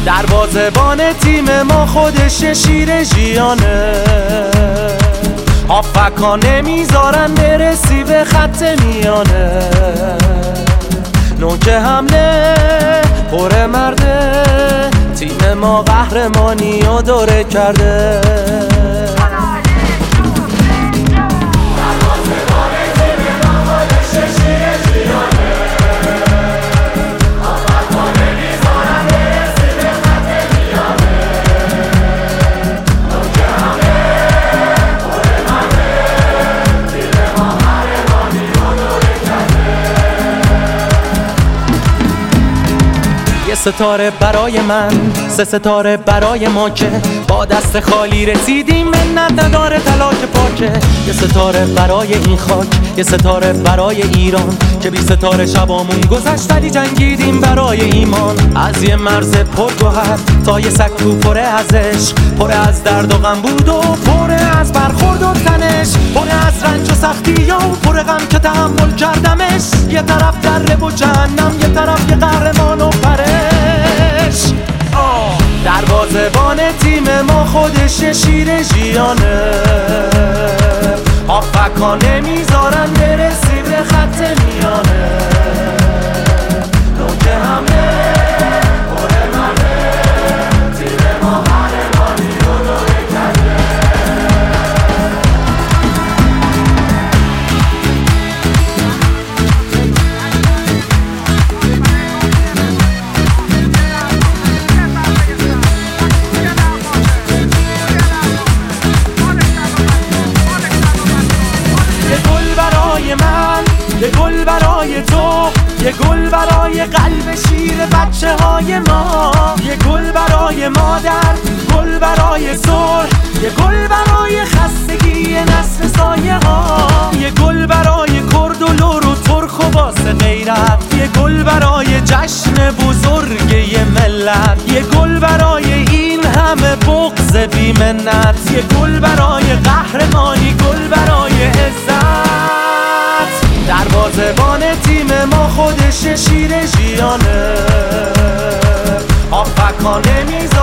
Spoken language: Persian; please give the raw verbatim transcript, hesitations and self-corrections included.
دروازه‌بان تیم ما خودش شیر ژیانه، هافکا نمیذارن برسی به خط میانه، نوک حمله پر مرده، تیم ما قهرمانی رو دوره کرده. ستاره برای من، سه ستاره برای ما که با دست خالی رسیدیم، منت نداره تلاش پاکه. یه ستاره برای این خاک، یه ستاره برای ایران که بی ستاره شبامون گذشت ولی جنگیدیم برای ایمان. از یه مرز پرگوهر تا یه سکو پره از عشق، پره از درد و غم بود و پره از برخورد و تنش، پره از رنج و سختی و پره غم که تحمل کردمش. یه طرف دره و جهنم، یه طرف یه قهرمان و پرش. دروازه‌بان تیم ما خودش شیر ژیانه، هافکا نمیذارن برسی به خط میانه، نوک حمله پر مرده، تیم ما قهرمانی رو دوره کرده. یه گل برای تو، یه گل برای قلب شیر بچه های ما، یه گل برای مادر، گل برای صلح، یه گل برای خستگی نسل سایه ها، یه گل برای کرد و لور و ترک و واسه غیرت، یه گل برای جشن بزرگ یه ملت، یه گل برای این همه بغض بی منت، یه گل برای قهرمانی، گل برای عزت. دروازه‌بان تیم ما خودش شیر ژیانه، هافکا نمیذارن